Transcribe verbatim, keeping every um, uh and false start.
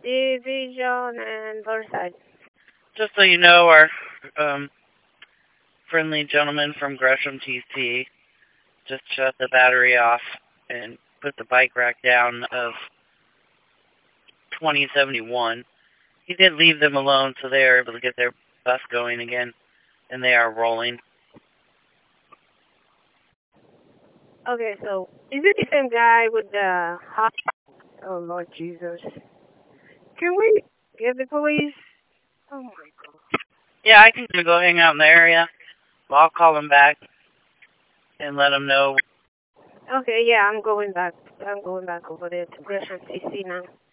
Division and Burnside. Just so you know, our um, friendly gentleman from Gresham T C just shut the battery off and put the bike rack down of twenty seventy-one. He did leave them alone, so they are able to get their bus going again, and they are rolling. Okay, so is it the same guy with the hot? Oh Lord Jesus! Can we get the police? Oh my God! Yeah, I can go hang out in the area. Well, I'll call him back and let him know. Okay, yeah, I'm going back. I'm going back over there to Gresham T C now.